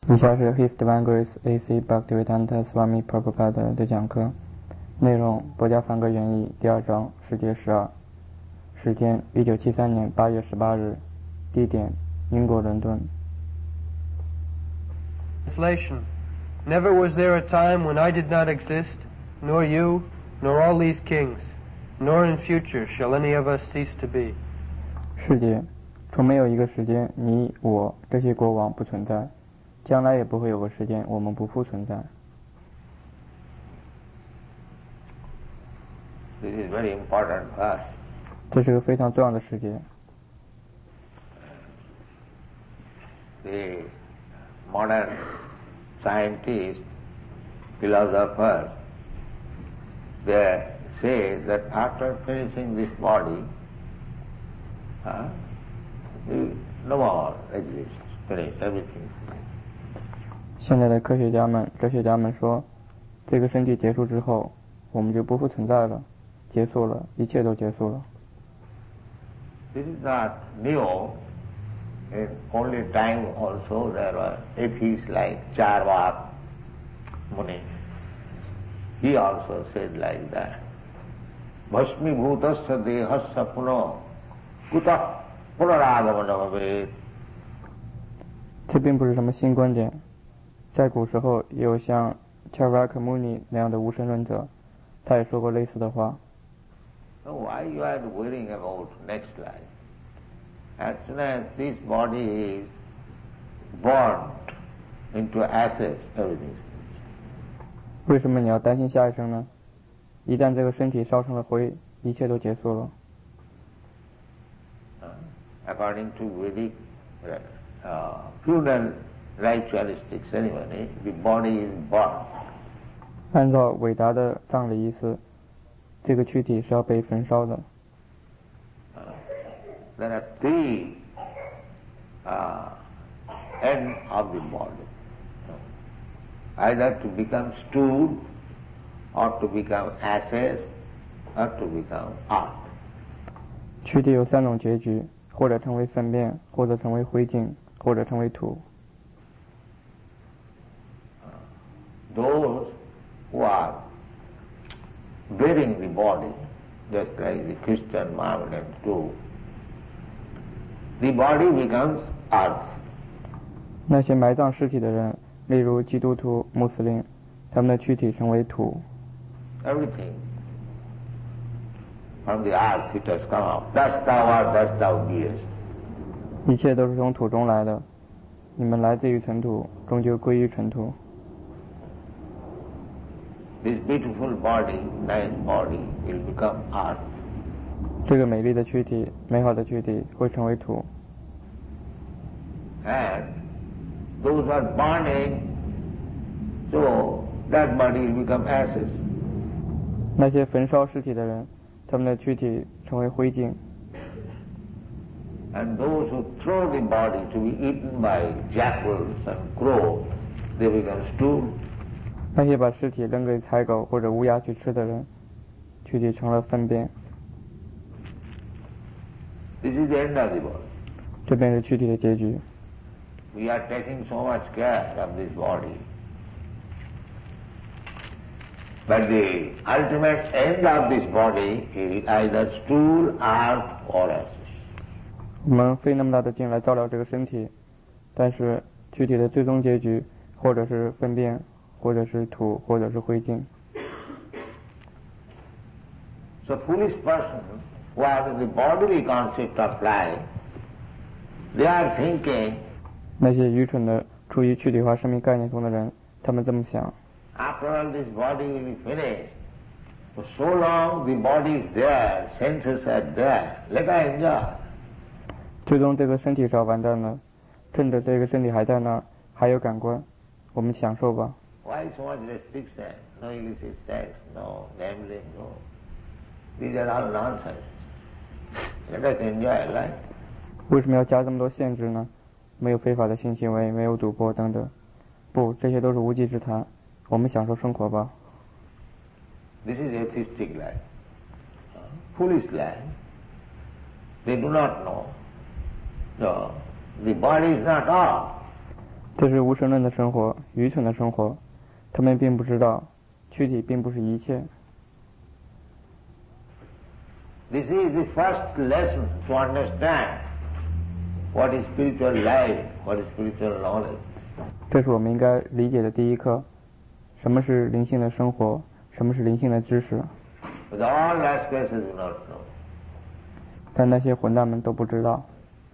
以下是 His Divine Grace A.C. Bhaktivedanta Swami Prabhupada 的讲课，内容博家梵歌原译第2章世界12，时间1973年8月18日，地点英国伦敦。 Translation. Never was there a time when I did not exist, nor you, nor all these kings, nor in future shall any of us cease to be. 世界，从没有一个时间你我这些国王不存在，将来也不会有个时间我们不复存在。 This is very important verse. 这是个非常重要的世界。 The modern scientists, philosophers, they say that after finishing this body, no more exists, finish everything. 现在的科学家们、哲学家们说，这个身体结束之后，我们就不复存在了，结束了，一切都结束了。 This is not new. In only time also there were atheists like Charvak Muni. He also said like that. Bhasmi bhutasya dehasya puno kuta punaragavana bhavet. 这并不是什么新观点，在古时候也有像 Charvak Muni 那样的无神论者，他也说过类似的话。 So why you are worrying about next life? As soon as this body is burnt into ashes, everything is finished. 为什么你要担心下一生呢？一旦这个身体烧成了灰，一切都结束了。 According to Vedic feudal ritualistic ceremony, the body is burnt. 按照伟大的葬礼仪式，这个躯体是要被焚烧的。 There are three ends of the body. Either to become stool, or to become ashes, or to become earth. 躯体有3种结局，或者成为粪便，或者成为灰烬，或者成为土。 Those who are burying the body, just like the Christian Mohammedans do, the body becomes earth. 那些埋葬尸体的人，例如基督徒、穆斯林，他们的躯体成为土。 Everything from the earth it has come out. Dust thou art, dust thou beest. 一切都是从土中来的，你们来自于尘土，终究归于尘土。 This beautiful body, nice body, will become earth. 这个美丽的躯体、美好的躯体会成为土。 And those who are burning, so that body will become ashes. 那些焚烧尸体的人，他们的躯体成为灰烬。 And those who throw the body to be eaten by jackals and crows, they become stool. 那些把尸体扔给豺狗或者乌鸦去吃的人，躯体成了粪便。 This is the end of the body. 这便是躯体的结局。 We are taking so much care of this body. But the ultimate end of this body is either stool, earth, or ashes. 我们费那么大的劲来照料这个身体，但是躯体的最终结局，或者是粪便，或者是土，或者是灰烬。 So foolish person who have the bodily concept of life, they are thinking, 那些愚蠢的处于躯体化生命概念中的人，他们这么想。 after all this body will be finished. For so long the body is there, senses are there, let us enjoy. 最终这个身体是要完蛋了，趁着这个身体还在那儿，还有感官，我们享受吧。 Why so much restriction? No illicit sex, no gambling, no. These are all nonsense. Let us enjoy life. 为什么要加这么多限制呢？没有非法的性行为，没有赌博等等。不，这些都是无稽之谈。我们享受生活吧。 This is atheistic life. Foolish life. They do not know. No, the body is not all. 这是无神论的生活，愚蠢的生活。他们并不知道，躯体并不是一切。 This is the first lesson to understand what is spiritual life, what is spiritual knowledge. 这是我们应该理解的第一课，什么是灵性的生活，什么是灵性的知识。 But all rascals do not know. 但那些混蛋们都不知道。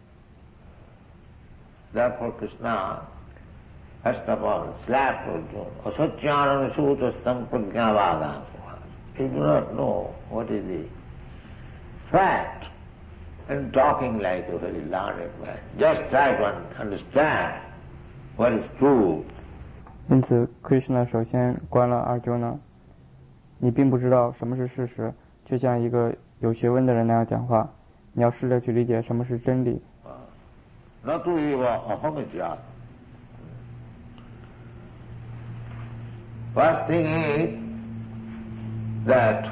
Therefore Krishna, first of all, slapped Arjuna. Asacyanana sutastam prajnavadam. You do not know what is the fact and talking like a very learned man. Just try to understand what is true. 因此 Krishna 首先关了 Arjuna， 你并不知道什么是事实，就像一个有学问的人那样讲话，你要试着去理解什么是真理。 Natu eva ahamijat. First thing is that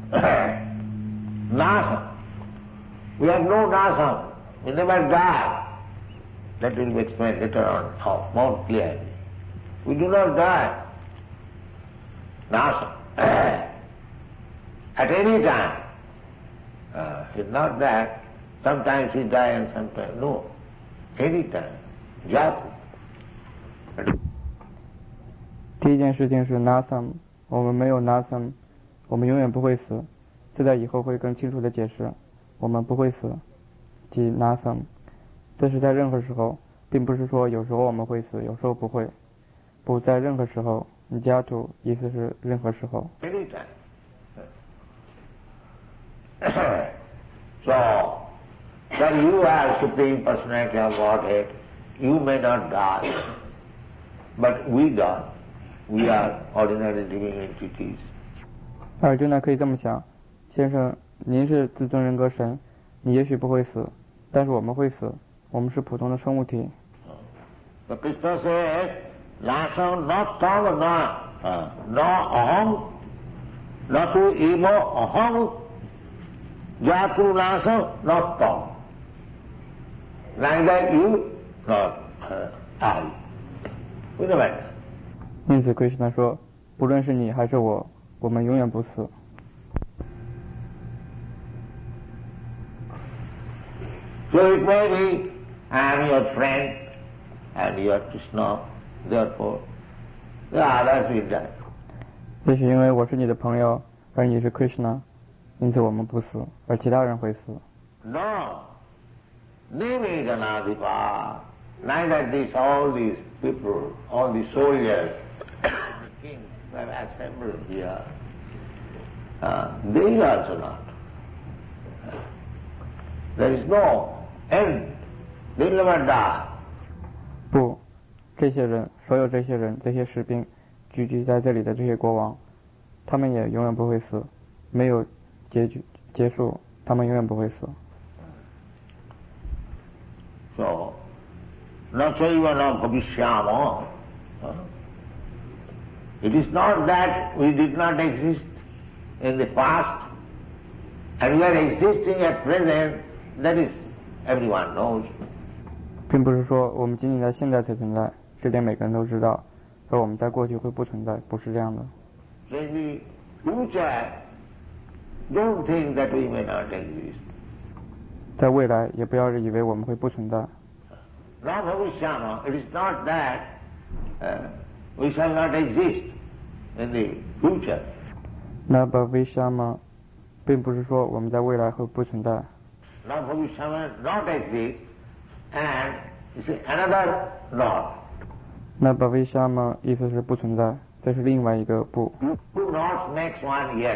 nasam. We have no nasam. We never die. That will be explained later on more clearly. We do not die. Nasam. At any time. It's not that sometimes we die and sometimes no. Any time. Jati. 第一件事情是 nasam， 我们没有 nasam， 我们永远不会死。这在以后会更清楚的解释。我们不会死，即 nasam。这是在任何时候，并不是说有时候我们会死，有时候不会。不在任何时候 jatu 意思是任何时候。 Any time. So, that you are Supreme Personality of Godhead, you may not die, but we die. We are ordinary living entities. 尔就那可以这么想，先生，您是自尊人格神，你也许不会死，但是我们会死，我们是普通的生物体。 So Krishna says, Nasam not tam na aham, natu eva aham, jatu nasam not tam. Neither you nor I. We never die. 因此 Krishna 说，不论是你还是我，我们永远不死。 So it may be, I am your friend and you are Krishna, therefore the others will die. 也许因为我是你的朋友，而你是 Krishna， 因此我们不死，而其他人会死。 No. Name is Anadipa. Neither all these people, all the soldiers, kings who have assembled here, they also not. There is no end. They will never die. 不，这些人，所有这些人，这些士兵，聚集在这里的这些国王，他们也永远不会死，没有结束，他们永远不会死。 So, na chaiva na bhavishyama. It is not that we did not exist in the past and we are existing at present, that is everyone knows. 并不是说我们仅仅在现在才存在，这点每个人都知道，而我们在过去会不存在，不是这样的。 So in the future, don't think that we may not exist. 在未来也不要以为我们会不存在。 Na bhavishyama, it is not that we shall not exist in the future. 那bhavishyama并不是说我们在未来会不存在。 Na bhavishyama not exist and you see another not. 那bhavishyama意思是不存在，这是另外一个不。 Two nots makes one yes.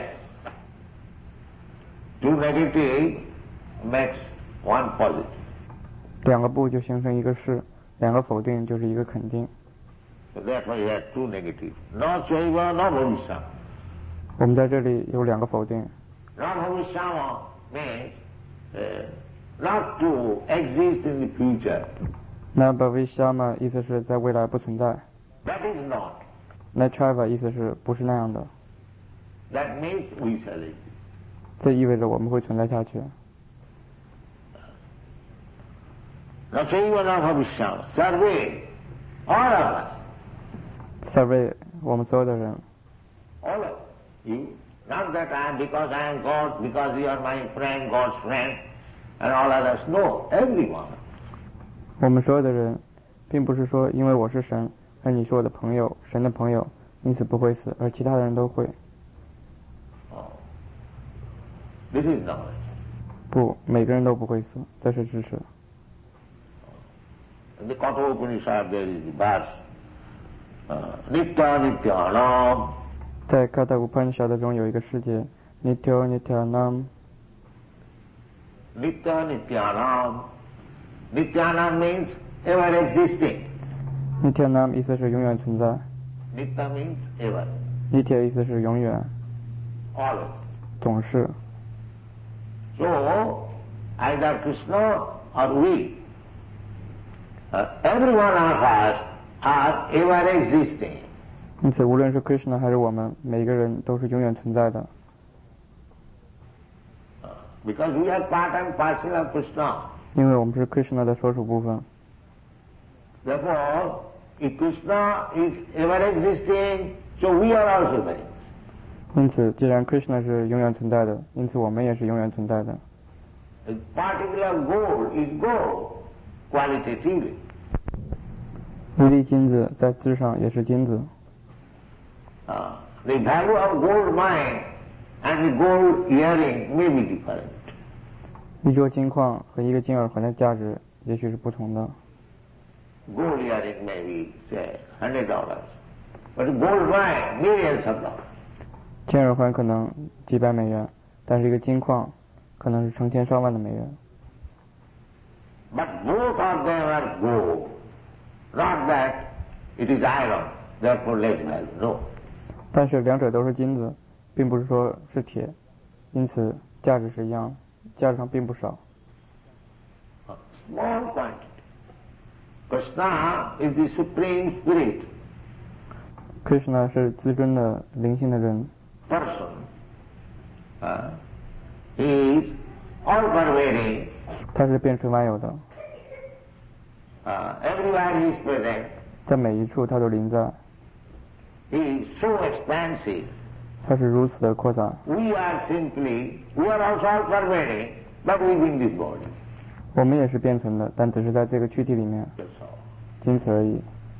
Two negative makes one positive. 两个不就形成一个是，两个否定就是一个肯定。 So therefore you have two negative. Na chaiva na bhavishyama. 我们在这里有两个否定。 Na bhavishyama means not to exist in the future. 那 bhavishyama 意思是在未来不存在。 That is not. 那 chaiva 意思是不是那样的。 That means we shall exist. 这意味着我们会存在下去。 Na chaiva na bhavishyama. Sarve All of us. Survey 我们所有的人， All of you. Not that because I am God, because you are my friend, God's friend, and all others. No, everyone. 我们所有的人，并不是说因为我是神，而你是我的朋友，神的朋友，因此不会死，而其他的人都会。 Oh. This is knowledge. 不，每个人都不会死，这是知识。 In the Kathopanishad there is the verse, Nitya Nityanam. 在卡塔乌潘沙德中有一个世界 ，Nitya Nityanam。 Nitya Nityanam. Nityanam means ever existing. Nityanam 意思是永远存在 Nitya means ever, ，Nitya 意思是永远， always. 总是。 So, either Krishna or we, every one of us are ever existing. 因此，无论是 Krishna 还是我们，每个人都是永远存在的。 Because we are part and parcel of Krishna. 因为我们是 Krishna 的所属部分， Therefore, if Krishna is ever existing, so we are also ever existing. 因此，既然 Krishna 是永远存在的，因此我们也是永远存在的。 A particular gold is gold, qualitatively. 一粒金子在质上也是金子， The value of gold mine and the gold earring may be different. 一镯金矿和一个金耳环的价值也许是不同的。 Gold earring may be, say, $100, but gold mine, millions of dollars. 金耳环可能几百美元，但是一个金矿可能是成千上万的美元。 But both of them are gold. Not that it is iron, therefore less value. No. 但是两者都是金子，并不是说是铁，因此价值是一样，价值上并不少。 Small quantity. Krishna is the supreme spirit, Krishna 是自尊的灵性的人， person. He is all-pervading. 他是遍存万有的， Everywhere he is present. 在每一处他都临在， He is so expansive. 他是如此的扩展。 We are also all-pervading, but within this body. 我们也是变存的，但只是在这个躯体里面， That's all. 仅此而已。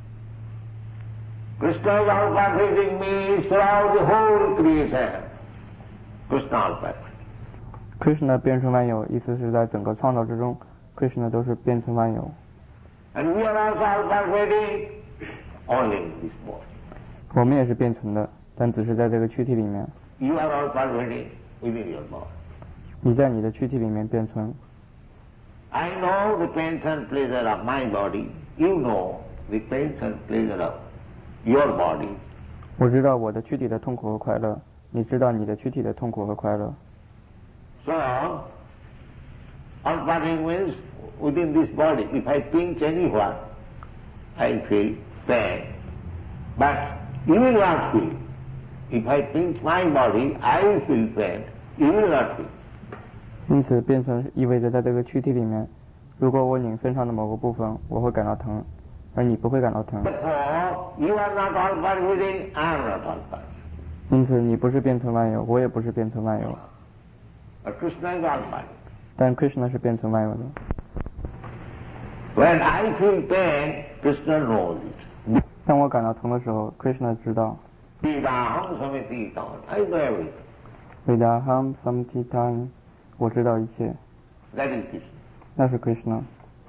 Krishna is all-pervading means throughout the whole creation. Krishna all-pervading. Krishna 遍存万有，意思是在整个创造之中 ，Krishna 都是遍存万有。 And we are also all-pervading only in this body. 我们也是变存的，但只是在这个躯体里面。 You are all-pervading within your body. 你在你的躯体里面变存， I know the pains and pleasure of my body. You know the pains and pleasure of your body. 我知道我的躯体的痛苦和快乐，你知道你的躯体的痛苦和快乐。 So, all-pervading means within this body. If I pinch anywhere, I feel pain. But you will not feel. If I pinch my body, I will feel pain. You will not feel. 因此，变存意味着在这个躯体里面，如果我拧身上的某个部分，我会感到疼，而你不会感到疼。 Therefore, you are not all-pervading, I am not all-pervading. 因此，你不是变存万有，我也不是变存万有。 But Krishna is all-pervading. 但 Krishna 是变存万有的。 When I feel pain, Krishna knows it. 当我感到疼的时候 ，Krishna 知道。 Vidaham samititam. I know everything. Vidaham samtitan， 我知道一切， That is Krishna. 那是 Krishna。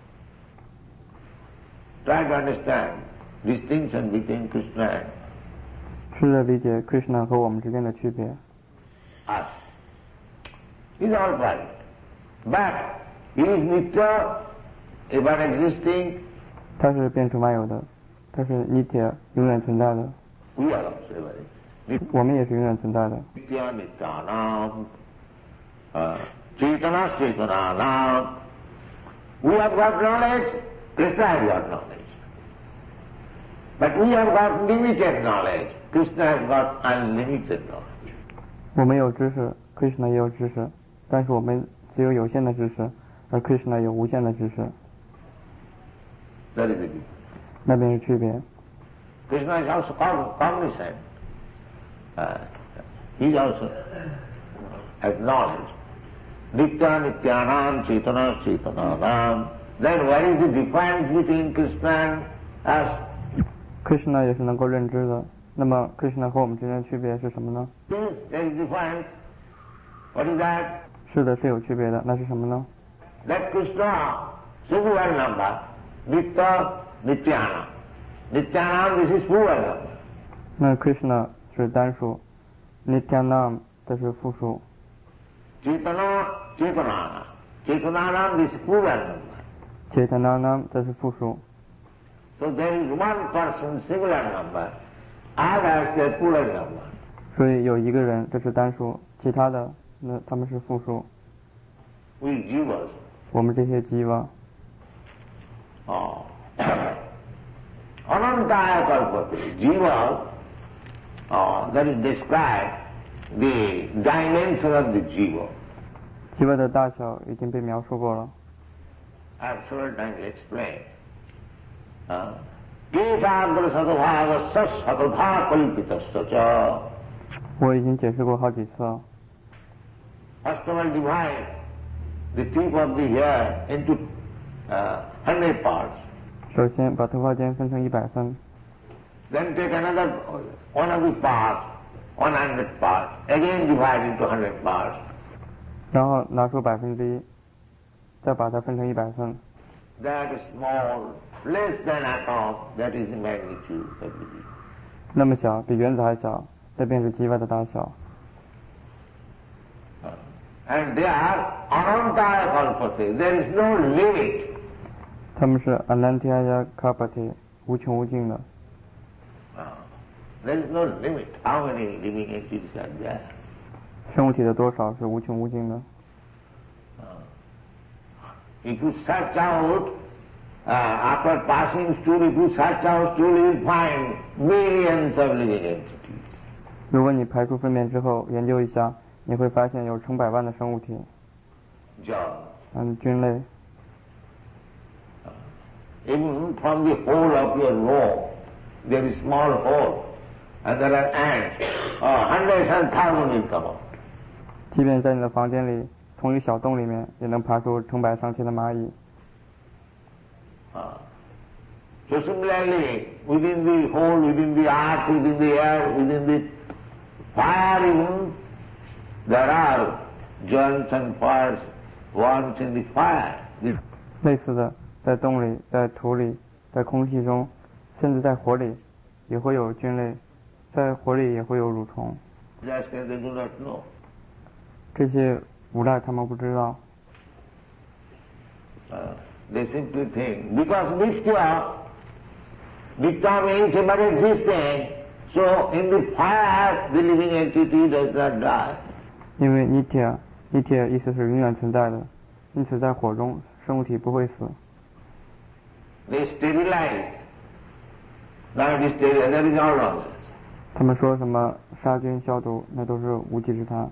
Try to understand distinction between Krishna and 试着理解 Krishna 和我们之间的区别。 us. He is all-pervading. But he is nitya, ever existing. 他是变存万有的，他是 Nitya， 永远存在的。 We are also ever existing. 我们也是永远存在的。 Nitya nityanam, chetana chetananam. We have got knowledge, Krishna has got knowledge. But we have got limited knowledge. Krishna has got unlimited knowledge. 我们有知识 ，Krishna 也有知识，但是我们只有有限的知识，而 Krishna 有无限的知识。 That is the difference. 那便是区别。 Krishna is also cognizant. He is also acknowledged. Nitya Nityanam Chaitana Chaitananam. Then what is the difference between Krishna and us? Krishna 也是能够认知的。那么 Krishna 和我们之间的区别是什么呢？ Yes, there is difference. What is that? 是的，是有区别的。那是什么呢？ That Krishna, singular number, Nitya Nityanam. Nityanam, this is plural number. 那 Krishna 是单数 ，Nityanam 这是复数。 Chaitana Chaitananam. Chaitananam, this is plural number. Chaitananam 这是复数。 So there is one person, singular number, others they are plural number. 所以有一个人，这是单数，其他的那他们是复数。 We jivas. 我们这些jiva。 Oh. Anantaya kalpate. Jivas, that is described the dimension of the jiva. jiva 的大小已经被描述过了。 I have several times explained. Kesagra sadabhaga sasadha kalpitasya cha. 我已经解释过好几次了。 First of all, divide the tip of the hair into 100 parts. 首先把头发尖分成100份， Then take another one of the parts, 100 parts. Again divide into 100 parts. 然后拿出1%，再把它分成100份。 That is small, less than atom, that is the magnitude of the jiva. 那么小，比原子还小，这便是jiva的大小。 And they are anantaya kalpate. There is no limit. 他们是 anantaya kalpate 无穷无尽的。 There is no limit. How many living entities are there? 生物体的多少是无穷无尽的。 If you search out, after passing stool, if you search out stool, you will find millions of living entities. 如果你排除粪便之后研究一下，你会发现有成百万的生物体。菌类。 Even from the hole of your room, there is small hole, and there are ants. Hundreds and thousands will come out. 即便在你的房间里，从一个小洞里面，也能爬出成百上千的蚂蚁。 So similarly, within the hole, within the earth, within the air, within the fire even, there are germs and parts, worms in the fire. 类似的，在洞里，在土里，在空气中，甚至在火里，也会有菌类，在火里也会有蠕虫。 Just as they do not know. 这些无赖他们不知道。 They simply think, because Nitya means ever existing, so in the fire the living entity does not die. 因为 nitya 意思是永远存在的，因此在火中生物体不会死。 They sterilize. That is all wrong. 他们说什么杀菌消毒，那都是无稽之谈。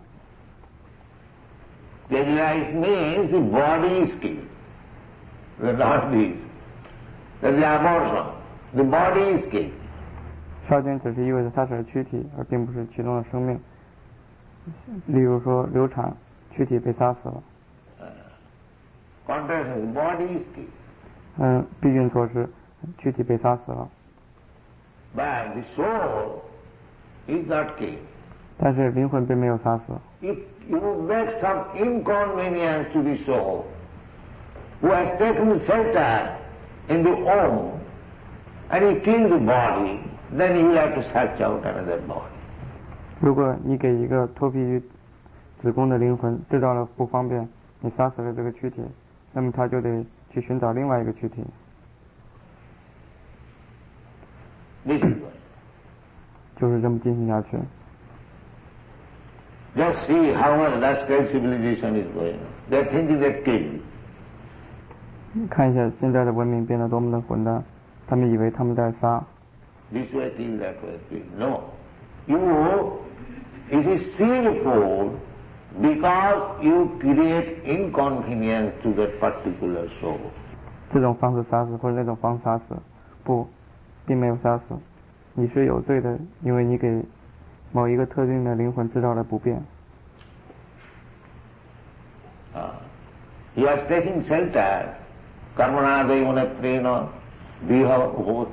Sterilize means the body is killed. The not this. That is abortion. The body is killed. 杀菌只是意味着杀死了躯体，而并不是启动了生命。例如说流产，躯体被杀死了。 Contrary, the body is killed. 避孕措施，躯体被杀死了。 But the soul is not killed. 但是灵魂并没有杀死。 If you make some inconvenience to the soul, who has taken shelter in the home, and you kill the body, then you will have to search out another body. 如果你给一个脱皮于子宫的灵魂制造了不方便，你杀死了这个躯体，那么他就得去寻找另外一个躯体。 This is good. 就是这么进行下去。 Just see how much rascal civilization is going on. They are thinking they kill. 看一下现在的文明变得多么的混蛋，他们以为他们在杀。 This way kill, that way kill. No. It is sinful because you create inconvenience to that particular soul. 这种方式杀死或者那种方式杀死，不， 并没有杀死。你是有罪的，因为你给某一个特定的灵魂制造了不便。 He was taking shelter, karmanadayi munatrino, diha bhut.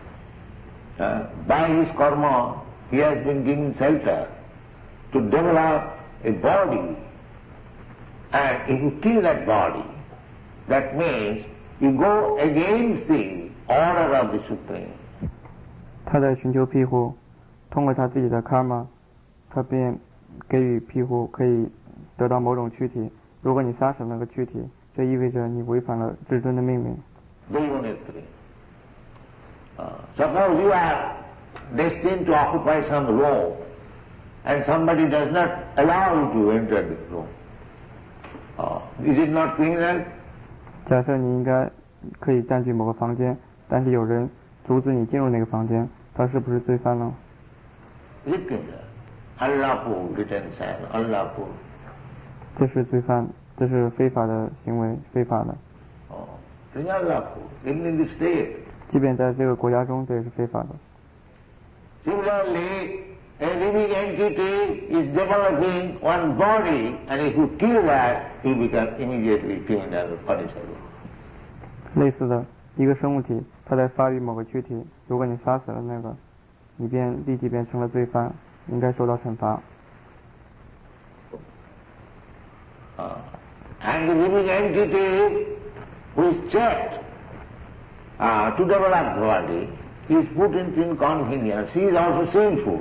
By his karma, he has been given shelter to develop a body. And if you kill that body, that means you go against the order of the Supreme. 他在寻求庇护，通过他自己的 karma， 他便给予庇护，可以得到某种躯体。如果你杀死那个躯体，这意味着你违反了至尊的命令。 Suppose you are destined to occupy some room, and somebody does not allow you to enter the room. Is it not criminal? 假设你应该可以占据某个房间，但是有人阻止你进入那个房间，他是不是罪犯呢？ Is it criminal? Unlawful detention, unlawful. 这是罪犯，这是非法的行为，非法的。 It is unlawful, even in the state. 即便在这个国家中，这也是非法的。 Similarly, a living entity is developing one body, and if you kill that, you become immediately criminal or punishable. 类似的，一个生物体，它在发育某个躯体，如果你杀死了那个，你便立即变成了罪犯，应该受到惩罚。 And the living entity who is checked to develop the body is put into inconvenience. He is also sinful.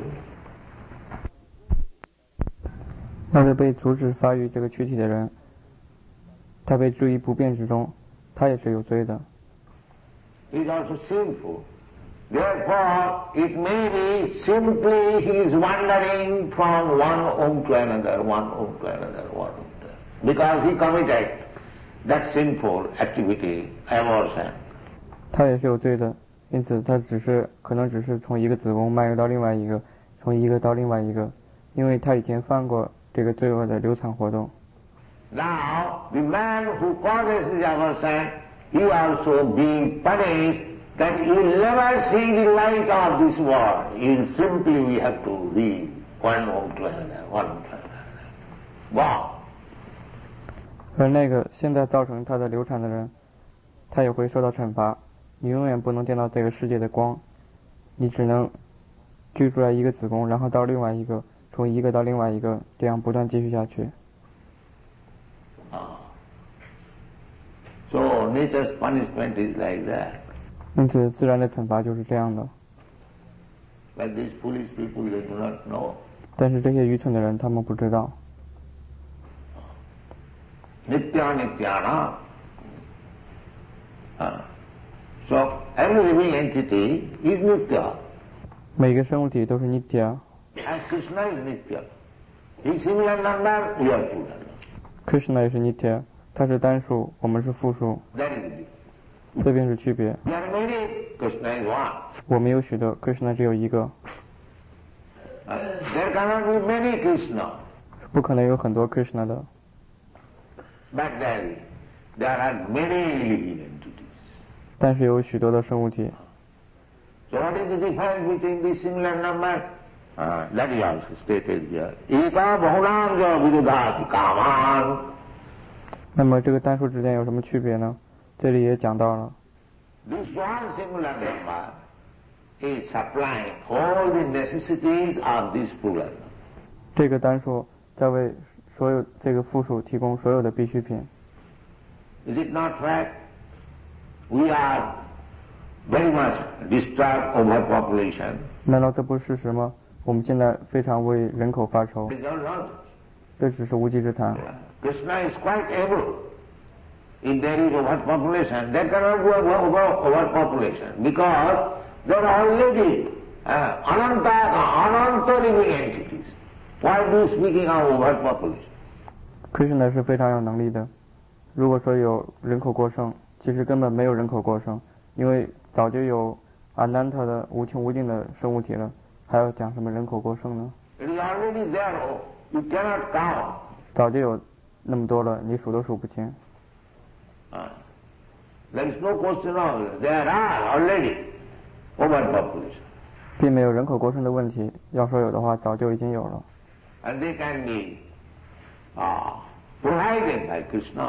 那个被阻止发育这个躯体的人，他被置于不便之中，他也是有罪的。 He is also sinful. Therefore, it may be simply he is wandering from one home to another, one home to another, one home to another, because he committed that sinful activity, abortion. 他也是有罪的，因此他可能只是从一个子宫漫游到另外一个，从一个到另外一个，因为他以前犯过这个罪恶的流产活动。 Now, the man who causes this abortion, he also being punished that you never see the light of this world. You simply we have to leave one home to another, one home to another. Wow. 而那个现在造成他的流产的人，他也会受到惩罚。你永远不能见到这个世界的光，你只能居住在一个子宫，然后到另外一个，从一个到另外一个，这样不断继续下去。 So nature's punishment is like that. 因此，自然的惩罚就是这样的。 But these foolish people, they do not know. 但是这些愚蠢的人，他们不知道。 Nitya nityana. So every living entity is nitya. 每个生物体都是 nitya。 As Krishna is nitya. He is singular number, we are plural. Krishna 也是 nitya， 他是单数，我们是复数。 That is the difference. 这便是区别。 We are many, Krishna is one. 我们有许多 ，Krishna 只有一个。 There cannot be many Krishna. 不可能有很多 Krishna 的。 But there are many living entities. 但是有许多的生物体。 So what is the difference between this singular number? That is also stated here. Eka bahunanga vidudhati kaman. 那么这个单数之间有什么区别呢？这里也讲到了。 This one singular number is supplying all the necessities of this plural. 这个单数在为所有这个复数提供所有的必需品。 Is it not fact? We are very much disturbed overpopulation. 难道这不是事实吗？我们现在非常为人口发愁。 It is all nonsense. 这只是无稽之谈。 Krishna is quite able. If there is overpopulation, there cannot be overpopulation because there are already ananta living entities. Why do you speaking of overpopulation? Krishna 是非常有能力的。如果说有人口过剩，其实根本没有人口过剩，因为早就有 Ananta 的无穷无尽的生物体了，还要讲什么人口过剩呢？ It is already there. You cannot count. 早就有那么多了，你数都数不清。 There is no question of it. There are already. overpopulation. 并没有人口过剩的问题，要说有的话，早就已经有了。 And they can be provided by Krishna.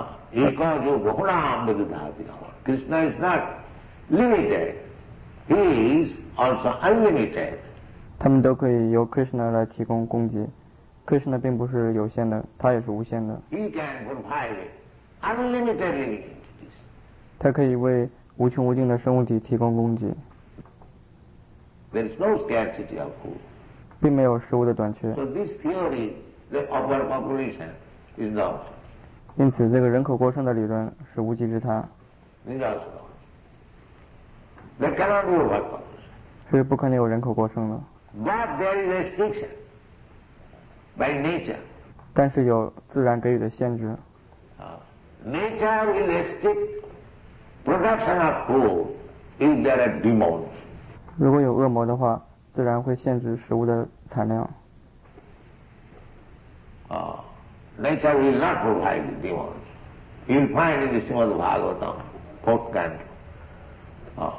Krishna is not limited. He is also unlimited. 他们都可以由 Krishna 来提供供给。Krishna 并不是有限的，他也是无限的。 He can provide unlimited living entities. 他可以为无穷无尽的生物体提供供给。 There is no scarcity of food. 并没有食物的短缺。 So this theory of overpopulation is nonsense. 因此，这个人口过剩的理论是无稽之谈。 This is also nonsense. There cannot be overpopulation. 是不可能有人口过剩的。 But there is restriction by nature. 但是有自然给予的限制。 Nature will restrict production of food if there are demons. 如果有恶魔的话，自然会限制食物的产量。 Nature will not provide the demons. You will find in the Srimad Bhagavatam, 4th canto.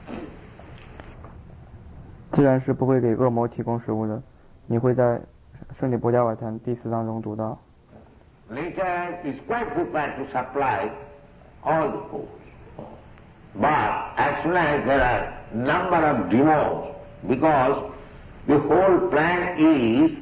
自然是不会给恶魔提供食物的，你会在《圣体波迦瓦坛》第4章中读到。 Nature is quite prepared to supply all the food. But as soon as there are number of demons, because the whole plan is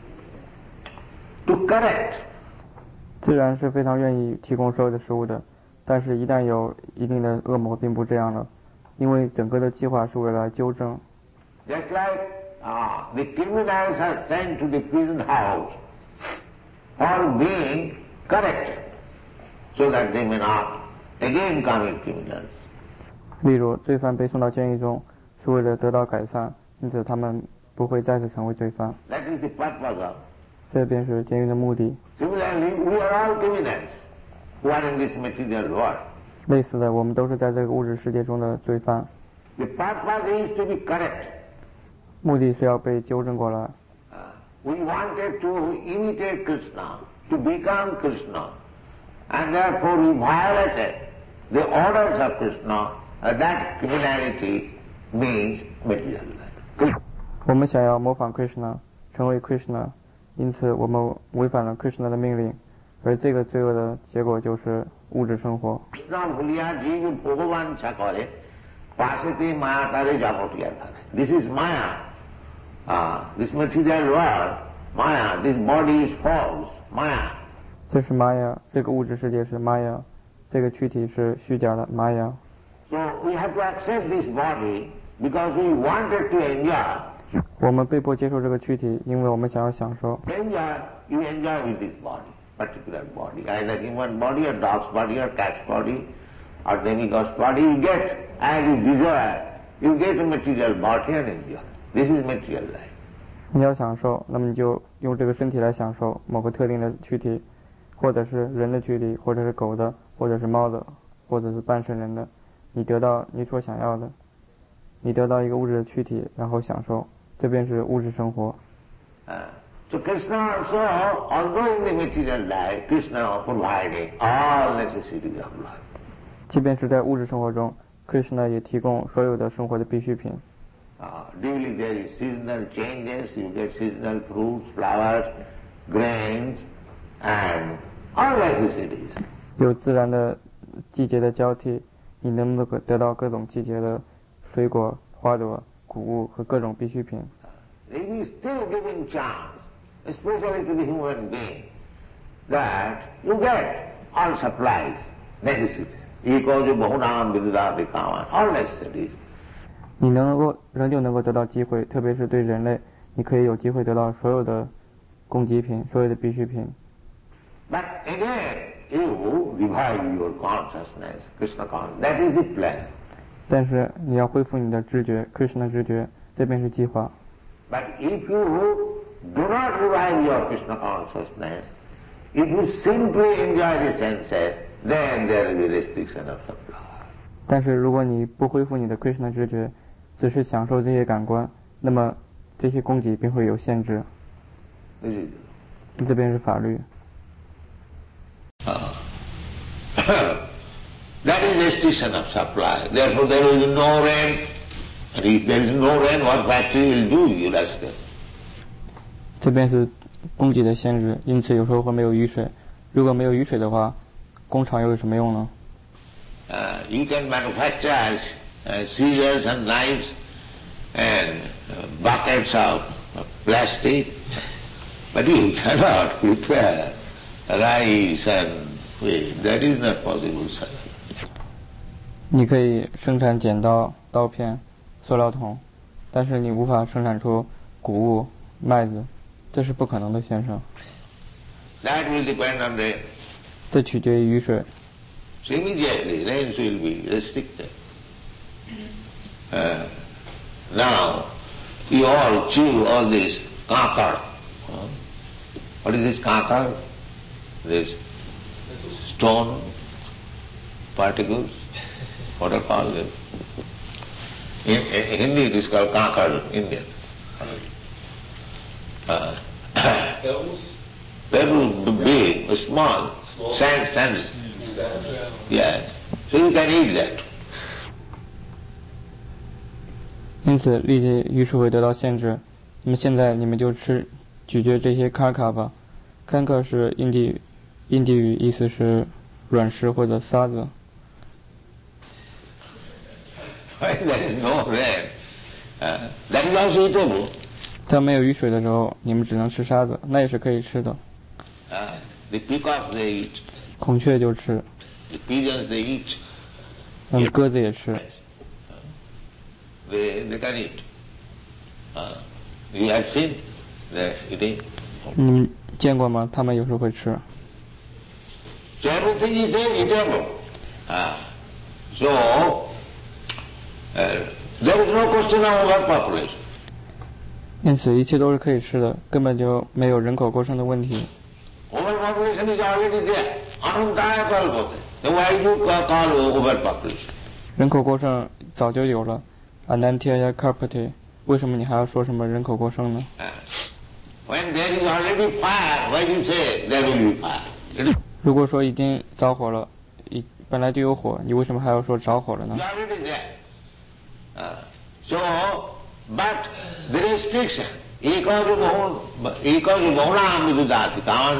to correct. 自然是非常愿意提供所有的食物的，但是一旦有一定的恶魔，并不这样了，因为整个的计划是为了纠正。 Just like the criminals are sent to the prison house for being corrected, so that they may not again commit criminals. 例如，罪犯被送到监狱中，是为了得到改善，因此他们不会再次成为罪犯。 That is the purpose of. 这便是监狱的目的。 Similarly, we are all criminals who are in this material world. 类似的，我们都是在这个物质世界中的罪犯。 The purpose is to be corrected. 目的是要被纠正过来。 We wanted to imitate Krishna, to become Krishna, and therefore we violated the orders of Krishna. That criminality means material life. 我们想要模仿 Krishna， 成为 Krishna， 因此我们违反了 Krishna 的命令，而这个罪恶的结果就是物质生活。 This is Maya. This material world, Maya. This body is false, Maya. 这是 Maya， 这个物质世界是 Maya， 这个躯体是虚假的 Maya。 So we have to accept this body because we wanted to enjoy. 我们被迫接受这个躯体，因为我们想要享受。 Enjoy, you enjoy with this body, particular body, either human body or dog's body or cat's body or demigod's body. You get as you desire. You get a material body and enjoy. This is material life. 你要享受，那么你就用这个身体来享受某个特定的躯体，或者是人的躯体，或者是狗的，或者是猫的，或者是半身人的。你得到你所想要的，你得到一个物质的躯体，然后享受，这便是物质生活。 So Krishna also, although in the material life, Krishna providing all necessities of life. 即便是在物质生活中 ，Krishna 也提供所有的生活的必需品。 Duly there is seasonal changes. You get seasonal fruits, flowers, grains, and all necessities. 有自然的季节的交替。你能不能得到各种季节的水果、花朵、谷物和各种必需品？ It is still giving chance, especially to the human being, that you get all supplies, necessities. All necessities. 你仍旧能够得到机会，特别是对人类，你可以有机会得到所有的供给品，所有的必需品。 But again, you revive your consciousness, Krishna consciousness. That is the plan. 但是你要恢复你的知觉 ，Krishna 知觉，这便是计划。 But if you do not revive your Krishna consciousness, if you simply enjoy the senses, then there will be restriction of supply. 但是如果你不恢复你的 Krishna 知觉，只是享受这些感官，那么这些供给便会有限制。这便是法律。 That is restriction of supply. Therefore there will be no rain, And if there is no rain, what factory will do, you'll ask them. 这边是供给的限制，因此有时候会没有雨水。如果没有雨水的话，工厂又有什么用呢？ You can manufacture scissors and knives and buckets of plastic, but you cannot prepare rice and wheat. That is not possible, sir. 你可以生产剪刀、刀片、塑料桶，但是你无法生产出谷物、麦子，这是不可能的，先生。 That will depend on rain. 这取决于雨水。 So immediately rains will be restricted. Now, you all chew all this kakar. What is this kakar? This stone particles. What are called them? In Hindi it is called kakar, Indian. Pebbles? Pebbles big, small, sand. Yeah. So you can eat that. 因此，立即雨水会得到限制。那么现在你们就咀嚼这些卡卡吧。坎卡是印地语，意思是软石或者沙子。 When there is no rain, that is also eatable. 当没有雨水的时候，你们只能吃沙子，那也是可以吃的。 The peacocks they eat. 孔雀就吃。 The pigeons they eat. 鸽子也吃。 They can eat. You have seen they eating. 你们见过吗？他们有时候会吃。 So everything is eatable. So there is no question of overpopulation. 因此，一切都是可以吃的，根本就没有人口过剩的问题。 Overpopulation is already there. Anantaya kalpate. Then why do you call overpopulation? 人口过剩早就有了 ，Anantaya Karpati， 为什么你还要说什么人口过剩呢？ When there is already fire, why do you say there will be fire? 如果说已经着火了，本来就有火，你为什么还要说着火了呢？ It's already there. So, but the restriction, eko bahunam vidudati,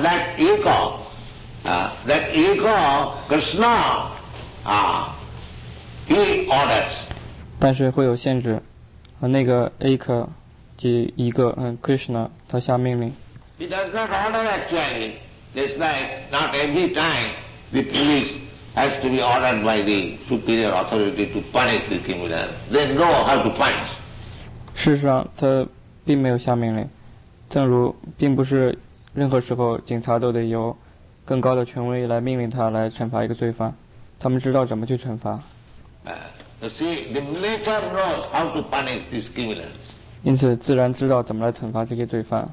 that eko, Krishna, he orders. 但是会有限制，那个 Eka 即一个Krishna 他下命令。 He does not order actually. It's like not every time the police has to be ordered by the superior authority to punish the criminal. They know how to punish. 事实上，他并没有下命令，正如并不是任何时候警察都得由更高的权威来命令他来惩罚一个罪犯，他们知道怎么去惩罚。 You see, the nature knows how to punish these criminals. 因此，自然知道怎么来惩罚这些罪犯。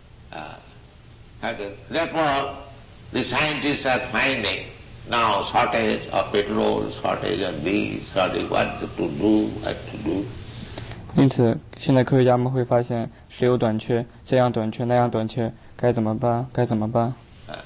Therefore, the scientists are finding now shortage of petrol, shortage of this, shortage what to do, what to do. 因此，现在科学家们会发现石油短缺，这样短缺，那样短缺，该怎么办？该怎么办？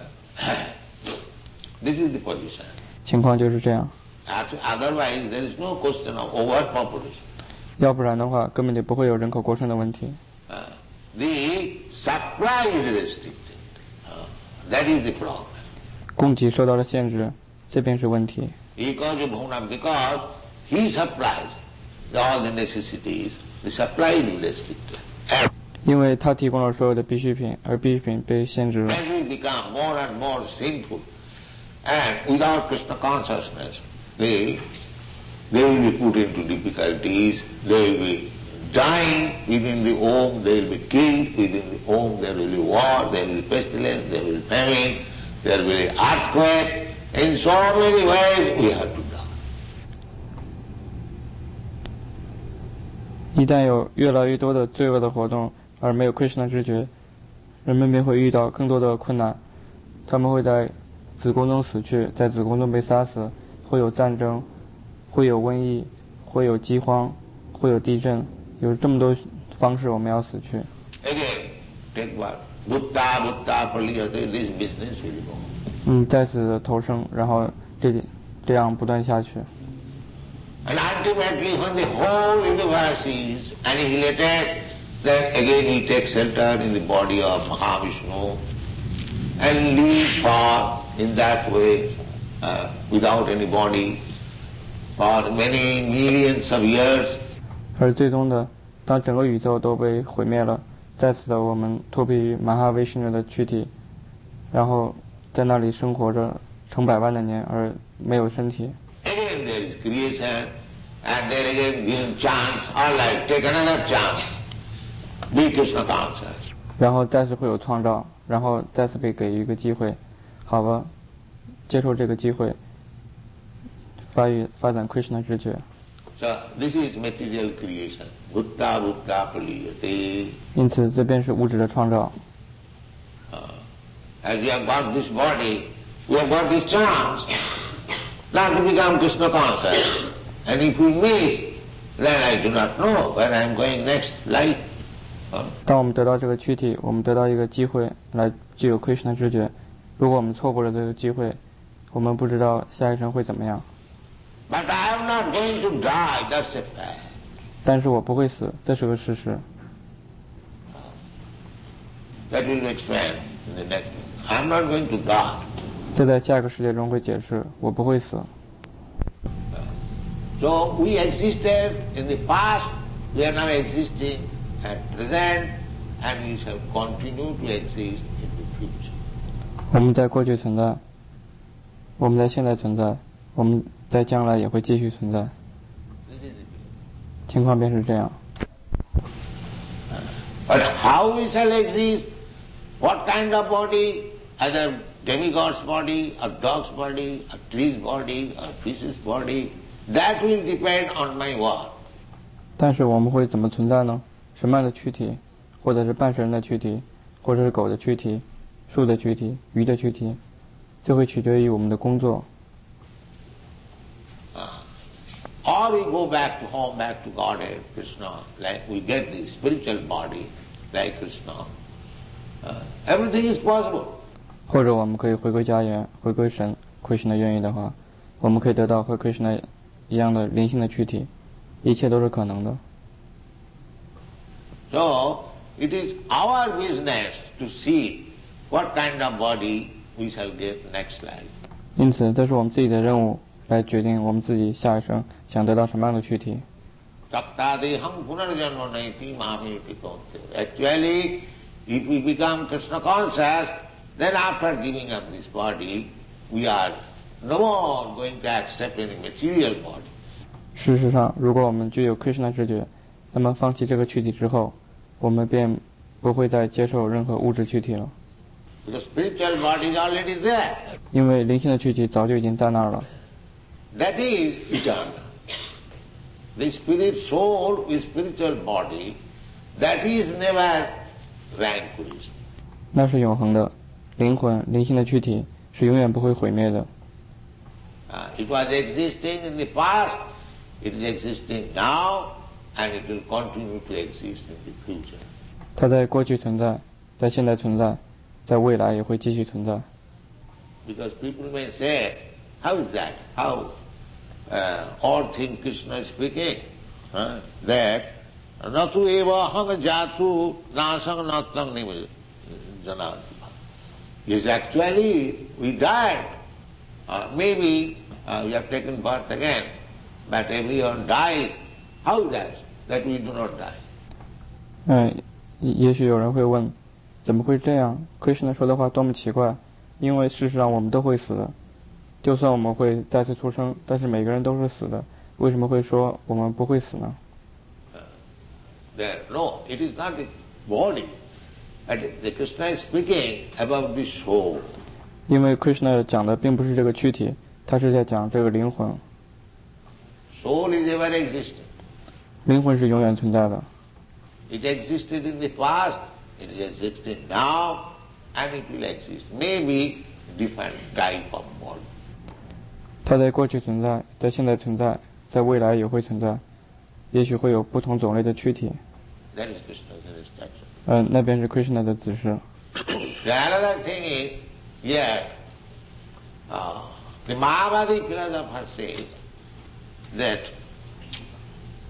This is the position. 情况就是这样。 Otherwise, there is no question of overpopulation. 要不然的话，根本就不会有人口过剩的问题。 The supply is restricted. That is the problem. 供给受到了限制，这便是问题。 Because he supplies all the necessities, the supply is restricted. 因为他提供了所有的必需品，而必需品被限制了。 As we become more and more sinful, and without Krishna consciousness, they will be put into difficulties, they will be dying within the home, they will be killed within the home, there will be war, there will be pestilence, there will be famine, there will be earthquake. In so many ways we have to die. 一旦有越来越多的罪恶的活动，而没有 Krishna 知觉，人们便会遇到更多的困难。他们会在子宫中死去，在子宫中被杀死，会有战争，会有瘟疫，会有饥荒，会有地震，有这么多方式我们要死去。 Again, take what? Buddha, this business will go. 再次的投生，然后这样不断下去。 And ultimately when the whole universe is annihilated, then again he takes shelter in the body of Mahavishnu and lives for, in that way, without any body, for many millions of years. 而最终的，当整个宇宙都被毁灭了，在此的我们脱离于马哈维什努的躯体，然后在那里生活着成百万的年，而没有身体。 Again there is creation, and then again given chance, all right, take another chance, be Krishna conscious. 然后再次会有创造，然后再次被给予一个机会，好吧，接受这个机会，发展 Krishna 知觉。 So this is material creation. Bhutta bhutta paliyate. 因此，这便是物质的创造。 As we have got this body, we have got this chance not to become Krishna conscious. And if we miss, then I do not know where I am going next life. 当我们得到这个躯体，我们得到一个机会来具有 Krishna 知觉。如果我们错过了这个机会，我们不知道下一生会怎么样。 But I am not going to die, that's a fact. 但是我不会死，这是个事实。 That will be explained in the next. I am not going to die. 这在下一个世界中会解释，我不会死。 So we existed in the past, we are now existing at present, and we shall continue to exist in the future. 我们在过去存在，我们在现在存在，我们在将来也会继续存在。情况便是这样。 But how we shall exist, what kind of body, either demigod's body, or dog's body, or tree's body, or fish's body, that will depend on my work. 但是我们会怎么存在呢？什么样的躯体，或者是半神的躯体，或者是狗的躯体、树的躯体、鱼的躯体，这会取决于我们的工作。 Or we go back to home, back to Godhead, Krishna, like we get the spiritual body, like Krishna. Everything is possible. 或者我们可以回归家园，回归神。Krishna 愿意的话，我们可以得到和 Krishna 一样的灵性的躯体，一切都是可能的。 So it is our business to see what kind of body we shall get next life. 因此，这是我们自己的任务，来决定我们自己下一生想得到什么样的躯体。 Actually, if we become Krishna conscious, then after giving up this body, we are no more going to accept any material body. 事实上，如果我们具有 Krishna 知觉，那么放弃这个躯体之后，我们便不会再接受任何物质躯体了。 Because spiritual body is already there. 因为灵性的躯体早就已经在那儿了。 That is eternal. The spirit soul with spiritual body, that is never vanquished. 那是永恒的，灵魂、灵性的躯体是永远不会毁灭的。 It was existing in the past, it is existing now, and it will continue to exist in the future. 它在过去存在，在现在存在，在未来也会继续存在。 Because people may say, how is that? How? All things Krishna is speaking, that natu eva hanga jatu nasang natang janati. Yes, actually we died. Maybe we have taken birth again, but everyone dies. How is that? That we do not die. 也许有人会问，怎么会这样 ？Krishna 说的话多么奇怪，因为事实上我们都会死的。就算我们会再次出生，但是每个人都是死的，为什么会说我们不会死呢？ No, it is not the body. The Krishna is speaking about the soul. 因为 Krishna 讲的并不是这个躯体，他是在讲这个灵魂。 Soul is ever existing. 灵魂是永远存在的。 It existed in the past, it is existing now, and it will exist. Maybe different type of body. 它在过去存在，在现在存在，在未来也会存在，也许会有不同种类的躯体。 That is Krishna's instruction. 那便是 Krishna 的指示。 The another thing is, here, the Mahavadi philosopher says that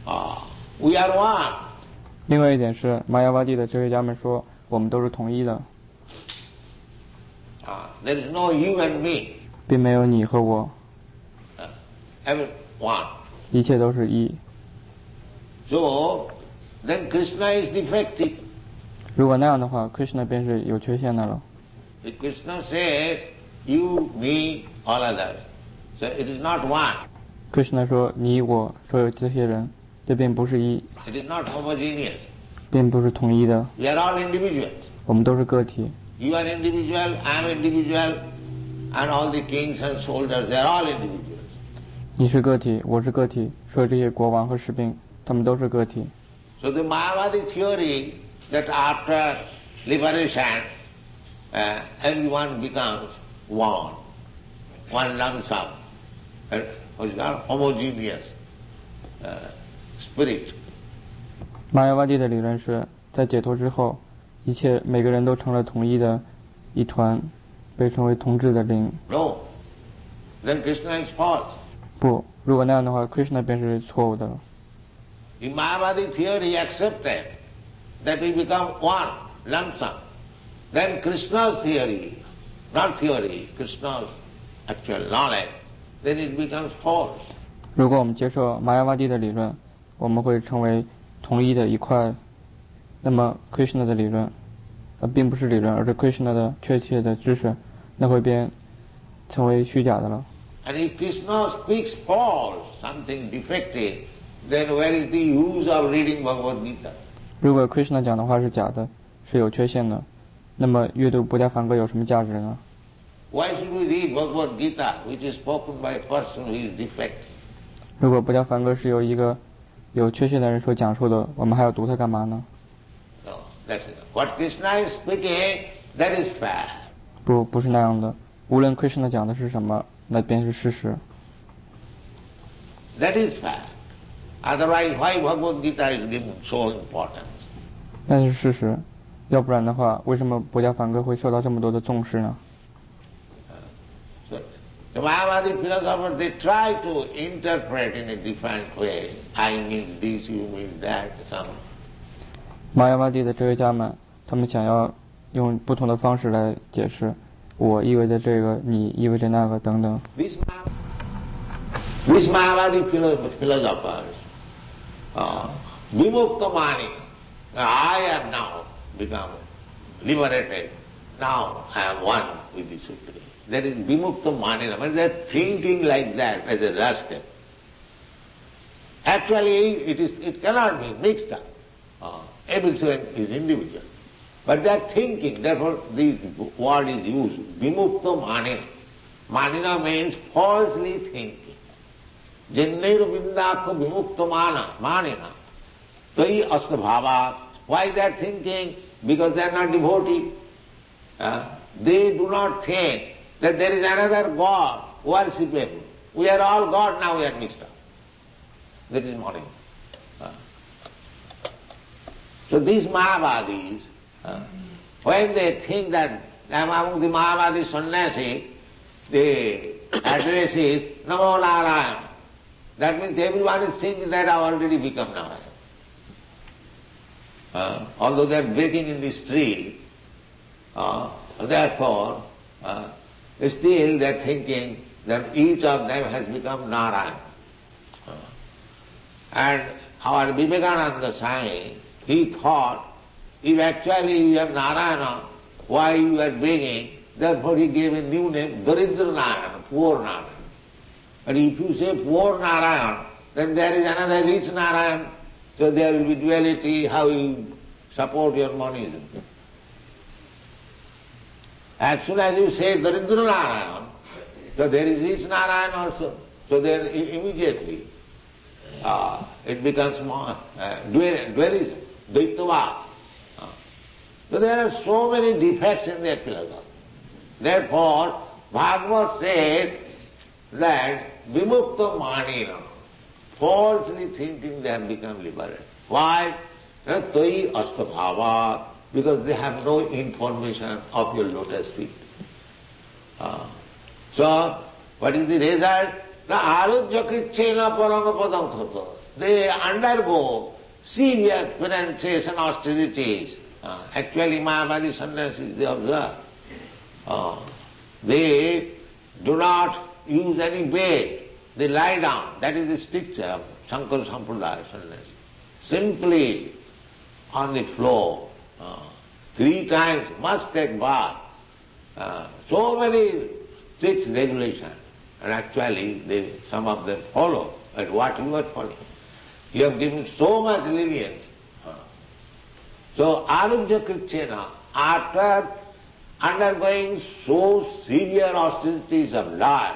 We are one. 另外一点是，玛雅瓦蒂的哲学家们说，我们都是统一的， There is no you and me. 并没有你和我， Every one. 一切都是一。 So, then Krishna is defective. 如果那样的话 ，Krishna 便是有缺陷的了。 If Krishna says, you, me, all others, so it is not one. Krishna 说你我所有这些人，这并不是一， It is not homogeneous. 并不是统一的， We are all individuals. 我们都是个体。 You are individual, I am individual, and all the kings and soldiers, they are all individuals. 你是个体，我是个体，所有这些国王和士兵，他们都是个体。 So the Mayavadi theory that after liberation, everyone becomes one lump sum, what is called homogeneous spirit. 玛雅瓦蒂的理论是在解脱之后，一切每个人都成了统一的一团，被称为同质的灵。 No, then Krishna is false. 不，如果那样的话 ，Krishna 便是错误的了。 In Mayavadi theory accepted that we become one lump sum. Then Krishna's theory, not theory, Krishna's actual knowledge, then it becomes false. 如果我们接受玛雅瓦蒂的理论，我们会成为统一的一块。那么 Krishna 的理论，并不是理论，而是 Krishna 的确切的知识，那会变成为虚假的了。 And if Krishna speaks false, something defective, then where is the use of reading Bhagavad Gita? 如果 Krishna 讲的话是假的，是有缺陷的，那么阅读不加梵歌有什么价值呢？ Why should we read Bhagavad Gita, which is spoken by a person who is defective? 如果不加梵歌是由一个有缺陷的人所讲述的，我们还要读它干嘛呢？ No, that's it. What Krishna is speaking, that is fact. 不是那样的。无论 Krishna 讲的是什么，那便是事实。 That is fact. Otherwise, why Bhagavad Gita is given so importance? 那是事实，要不然的话，为什么不加梵歌会受到这么多的重视呢？ So, the Mayavadi philosophers, they try to interpret in a different way. I means this, you means that, some. 玛雅瓦蒂的哲学家们，他们想要用不同的方式来解释，我意味着这个，你意味着那个等等。 These Mayavadi philosophers, Vimukta Mani, I am now become liberated, now I am one with the Supreme. That is Vimukta Mani, they are thinking like that as a rascal. Actually, it cannot be mixed up. Everything is individual. But they are thinking, therefore this word is used, Vimukta Manina. Manina means falsely thinking. Jannairu vindakha vimukta manina. Tai astabhava. Why they are thinking? Because they are not devotee. They do not think that there is another God worshipable. We are all God, now we are mixed up. That is morning. So these Mayavadis, when they think that among the Mayavadi sannyasi, the address is Namo Narayana. That means everyone is thinking that I have already become Narayana. Although they are breaking in the street, therefore, still they are thinking that each of them has become Narayana. And our Vivekananda Swami, he thought, if actually you are Narayana, why you are begging? Therefore he gave a new name, Daridra Narayana, poor Narayana. But if you say poor Narayana, then there is another rich Narayana. So there will be duality, how you support your monism. As soon as you say Daridra Narayana, so there is rich Narayana also. So then immediately it becomes more dualism, Dvaitavad. So there are so many defects in their philosophy. Therefore, Bhagavad says that Vimukta Manina, falsely thinking they have become liberated. Why? Tai astabhava, because they have no information of your lotus feet. So, what is the result? Arujya krichena paranga padam thato. they undergo severe renunciation austerities. Actually, Mayavadi sannyasis, they observe. They do not use any bed. They lie down. That is the stricture of Shankara Sampradaya sannyasi. Simply on the floor. 3 times must take bath. So many strict regulations. And actually, some of them follow. But what you are following? You have given so much lenience. So, Arujya Krityena, after undergoing so severe austerities of life,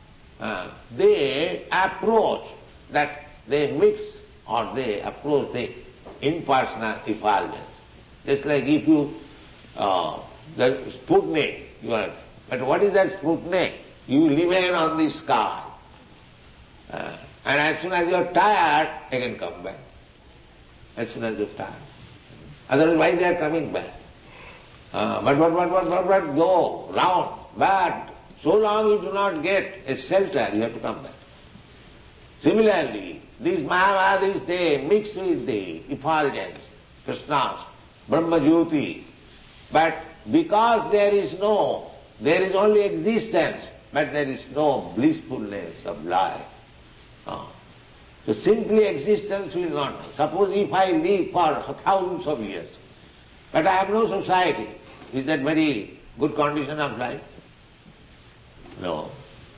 they approach that they mix or they approach the impersonal effulgence. Just like if you, the Sputnik, but what is that Sputnik? You remain on the sky. And as soon as you are tired, they can come back. As soon as you are tired. Otherwise, why they are coming back? But go round. But so long you do not get a shelter, you have to come back. Similarly, these Mayavadis, they mix with the effulgence, Krishna's, Brahma-jyoti. But because there is only existence, but there is no blissfulness of life. So simply existence will not. Suppose if I live for thousands of years, but I have no society, is that very good condition of life? No.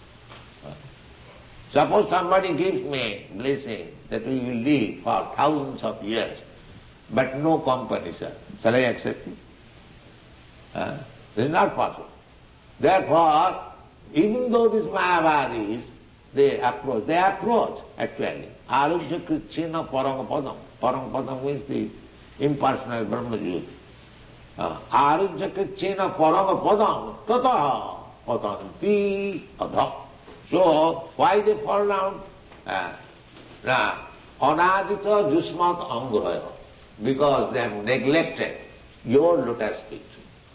Suppose somebody gives me blessing that we will live for thousands of years, but no company, sir. Shall I accept it? This is not possible. Therefore, even though these Mayavadis, they approach actually. Arujya Krityena Paramapadam. Paramapadam means the impersonal Brahma-jyoti. Arujya Krityena Paramapadam tataha patanti adha. So, why they fall down? Anadita jusmat angraya. Because they have neglected your lotus feet.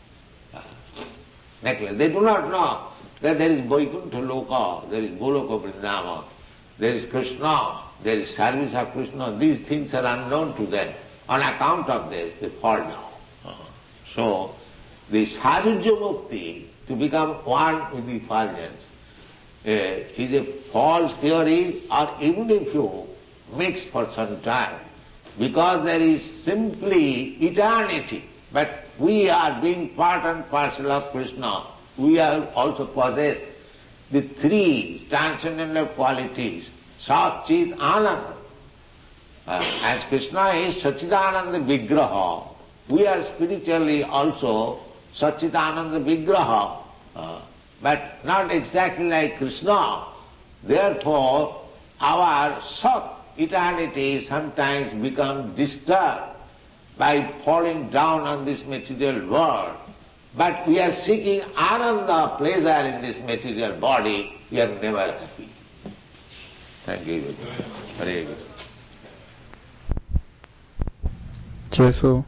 They do not know that there is Vaikuntha Loka, there is Goloka Vrindavan, there is Krishna, there is service of Krishna. These things are unknown to them. On account of this, they fall down. So, the Sarujya Mukti, to become one with the effulgence, is a false theory, or even if you mix for some time, because there is simply eternity. But we are being part and parcel of Krishna. We have also possessed the 3 transcendental qualities, Sat, Chit, Ananda. As Krishna is Satchidananda Vigraha, we are spiritually also Satchidananda Vigraha, but not exactly like Krishna. Therefore, our Sat, eternity, sometimes becomes disturbed by falling down on this material world. But we are seeking Ananda, pleasure in this material body, we are never happy. Thank you. Hare Krishna. 结束。